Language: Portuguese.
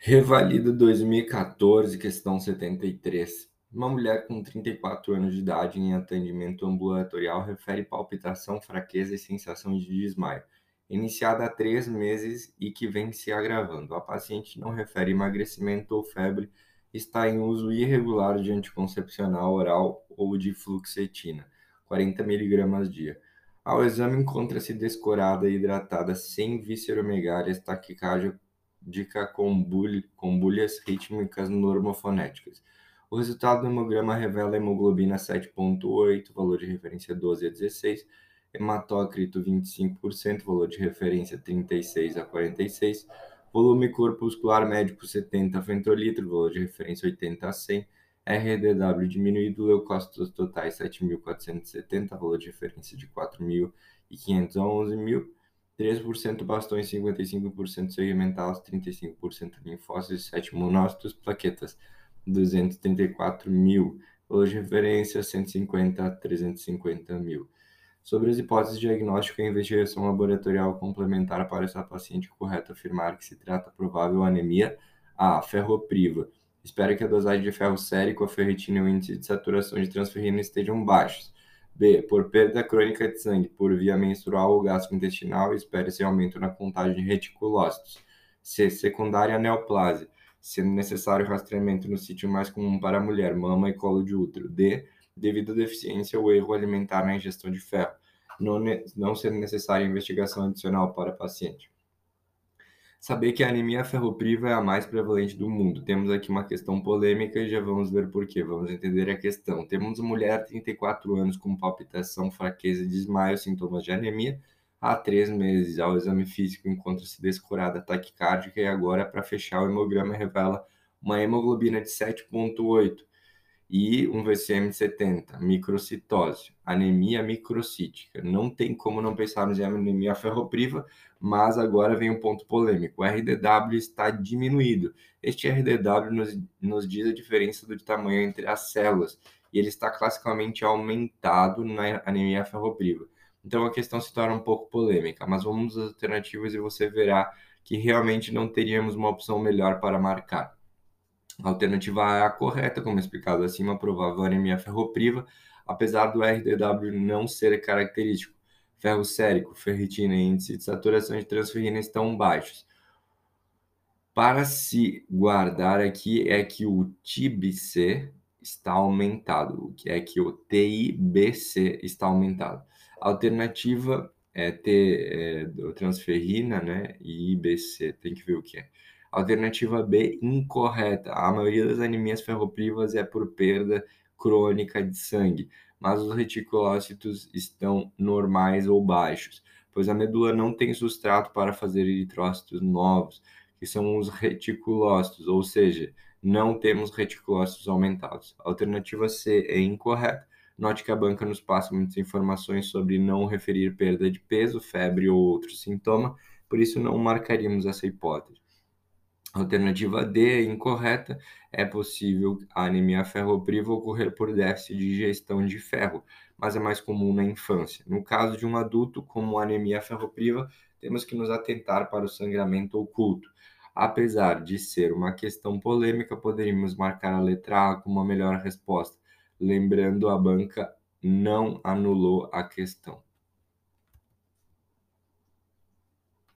Revalida 2014, questão 73. Uma mulher com 34 anos de idade em atendimento ambulatorial refere palpitação, fraqueza e sensação de desmaio, iniciada há 3 meses e que vem se agravando. A paciente não refere emagrecimento ou febre, está em uso irregular de anticoncepcional oral ou de fluoxetina, 40 miligramas dia. Ao exame encontra-se descorada e hidratada, sem visceromegárias, taquicardia com bulhas rítmicas normofonéticas. O resultado do hemograma revela hemoglobina 7,8, valor de referência 12 a 16, hematócrito 25%, valor de referência 36 a 46, volume corpuscular médico 70 fentolitro, valor de referência 80 a 100, RDW diminuído, leucócitos totais 7.470, valor de referência de 4.500 a 11.000, 3% bastões, 55% segmentados, 35% linfócitos, 7 monócitos, plaquetas, 234.000, valor de referência 150 a 350.000. Sobre as hipóteses de diagnóstico e investigação laboratorial complementar para essa paciente, correto afirmar que se trata provável anemia A. Ferropriva. Espera que a dosagem de ferro sérico, a ferritina e o índice de saturação de transferrina estejam baixos. B. Por perda crônica de sangue por via menstrual ou gastrointestinal, espera-se aumento na contagem de reticulócitos. C. Secundária neoplasia, sendo necessário rastreamento no sítio mais comum para a mulher, mama e colo de útero. D. Devido à deficiência ou erro alimentar na ingestão de ferro, não sendo necessária investigação adicional para a paciente. Saber que a anemia ferropriva é a mais prevalente do mundo. Temos aqui uma questão polêmica e já vamos ver por quê. Vamos entender a questão. Temos uma mulher de 34 anos com palpitação, fraqueza e desmaio, sintomas de anemia. Há 3 meses, ao exame físico, encontra-se descurada taquicárdica e agora, para fechar, o hemograma revela uma hemoglobina de 7,8 e um VCM de 70, microcitose, anemia microcítica. Não tem como não pensarmos em anemia ferropriva, mas agora vem um ponto polêmico. O RDW está diminuído. Este RDW nos diz a diferença do tamanho entre as células, e ele está classicamente aumentado na anemia ferropriva. Então a questão se torna um pouco polêmica, mas vamos às alternativas e você verá que realmente não teríamos uma opção melhor para marcar. A alternativa A é a correta, como explicado acima, provável anemia ferropriva, apesar do RDW não ser característico. Ferro sérico, ferritina e índice de saturação de transferrina estão baixos. Para se guardar aqui é que o TIBC está aumentado, o que é que o TIBC está aumentado. A alternativa é transferrina, né, e IBC, tem que ver o que é. Alternativa B, incorreta. A maioria das anemias ferroprivas é por perda crônica de sangue, mas os reticulócitos estão normais ou baixos, pois a medula não tem substrato para fazer eritrócitos novos, que são os reticulócitos, ou seja, não temos reticulócitos aumentados. A alternativa C é incorreta. Note que a banca nos passa muitas informações sobre não referir perda de peso, febre ou outro sintoma, por isso não marcaríamos essa hipótese. A alternativa D é incorreta. É possível a anemia ferropriva ocorrer por déficit de ingestão de ferro, mas é mais comum na infância. No caso de um adulto, como a anemia ferropriva, temos que nos atentar para o sangramento oculto. Apesar de ser uma questão polêmica, poderíamos marcar a letra A como a melhor resposta. Lembrando, a banca não anulou a questão.